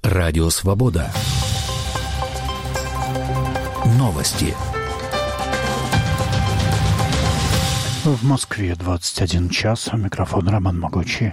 Радио «Свобода». Новости. В Москве 21 час. Микрофон Роман Могучий.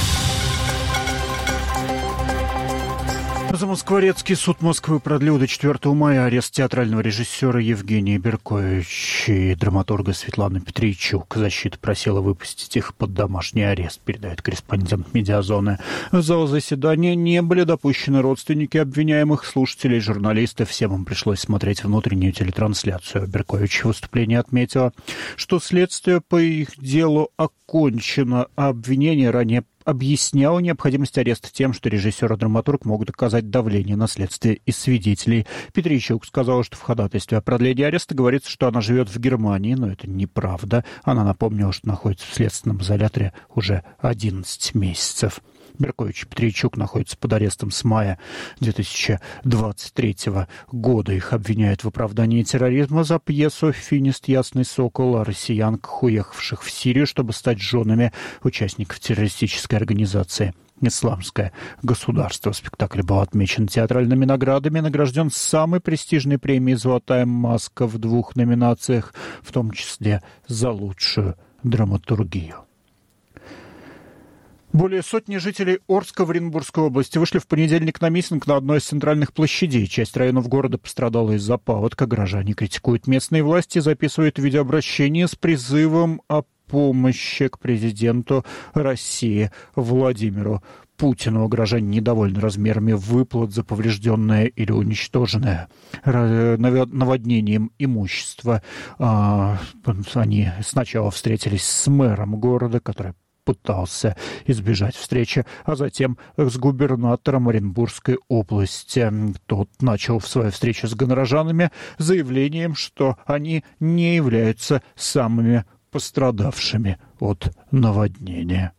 Замоскворецкий суд Москвы продлил до 4 мая арест театрального режиссера Евгения Берковича и драматурга Светланы Петрийчук. Защита просила выпустить их под домашний арест, передает корреспондент «Медиазоны». В зал заседания не были допущены родственники обвиняемых, слушатели и журналисты. Всем им пришлось смотреть внутреннюю телетрансляцию. Беркович в выступлении отметила, что следствие по их делу окончено, а обвинение ранее объясняла необходимость ареста тем, что режиссер и драматург могут оказать давление на следствие и свидетелей. Петрийчук сказала, что в ходатайстве о продлении ареста говорится, что она живет в Германии, но это неправда. Она напомнила, что находится в следственном изоляторе уже 11 месяцев. Беркович и Петрийчук находятся под арестом с мая 2023 года. Их обвиняют в оправдании терроризма за пьесу «Финист. Ясный сокол» о россиянках, уехавших в Сирию, чтобы стать женами участников террористической организации «Исламское государство». Спектакль был отмечен театральными наградами, награжден самой престижной премией «Золотая маска» в 2 номинациях, в том числе за лучшую драматургию. Более сотни жителей Орска в Оренбургской области вышли в понедельник на митинг на одной из центральных площадей. Часть районов города пострадала из-за паводка. Горожане критикуют местные власти, записывают видеообращение с призывом о помощи к президенту России Владимиру Путину. Горожане недовольны размерами выплат за поврежденное или уничтоженное наводнением имущество. Они сначала встретились с мэром города, который пытался избежать встречи, а затем с губернатором Оренбургской области. Тот начал в своей встрече с горожанами заявлением, что они не являются самыми пострадавшими от наводнения.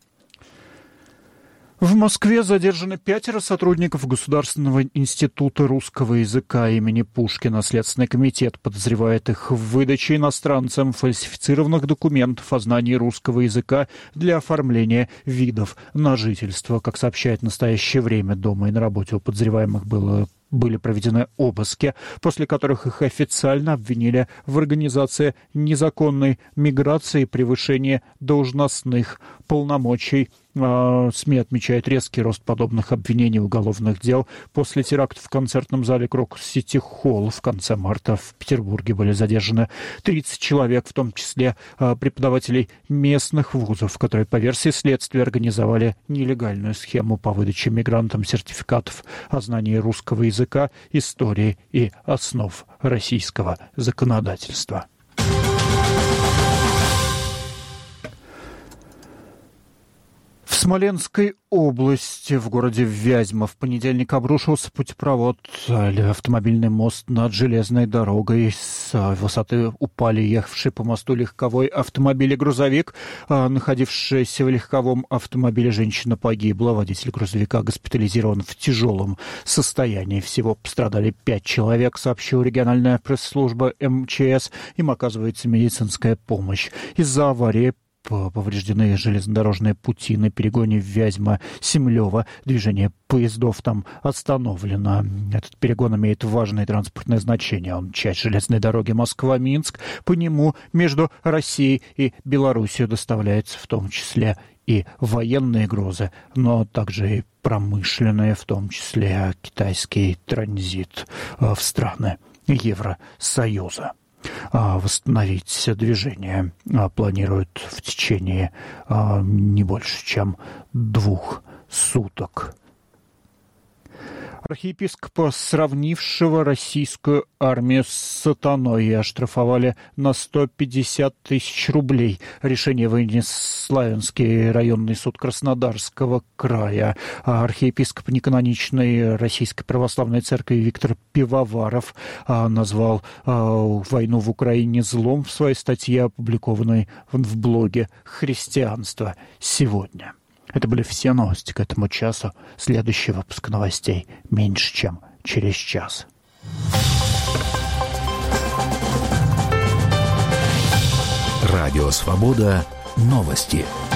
В Москве задержаны 5 сотрудников Государственного института русского языка имени Пушкина. Следственный комитет подозревает их в выдаче иностранцам фальсифицированных документов о знании русского языка для оформления видов на жительство. Как сообщает в настоящее время, дома и на работе у подозреваемых были проведены обыски, после которых их официально обвинили в организации незаконной миграции и превышении должностных полномочий. СМИ отмечают резкий рост подобных обвинений в уголовных дел. После теракта в концертном зале Крокус Сити Холл в конце марта в Петербурге были задержаны 30 человек, в том числе преподавателей местных вузов, которые, по версии следствия, организовали нелегальную схему по выдаче мигрантам сертификатов о знании русского языка, истории и основ российского законодательства. В Смоленской области, в городе Вязьма, в понедельник обрушился путепровод или автомобильный мост над железной дорогой. С высоты упали ехавший по мосту легковой автомобиль и грузовик. Находившаяся в легковом автомобиле женщина погибла. Водитель грузовика госпитализирован в тяжелом состоянии. Всего пострадали 5 человек, сообщила региональная пресс-служба МЧС. Им оказывается медицинская помощь. Из-за аварии повреждены железнодорожные пути на перегоне Вязьма-Семлёво. Движение поездов там остановлено. Этот перегон имеет важное транспортное значение. Он часть железной дороги Москва-Минск. По нему между Россией и Белоруссией доставляется в том числе и военные грузы, но также и промышленные, в том числе китайский транзит в страны Евросоюза. Восстановить движение планируют в течение не больше, чем 2 суток. Архиепископа, сравнившего российскую армию с сатаной, оштрафовали на 150 тысяч рублей. Решение вынес Славянский районный суд Краснодарского края. Архиепископ неканоничной Российской Православной Церкви Виктор Пивоваров назвал войну в Украине злом в своей статье, опубликованной в блоге «Христианство сегодня». Это были все новости к этому часу. Следующий выпуск новостей меньше, чем через час. Радио «Свобода». Новости.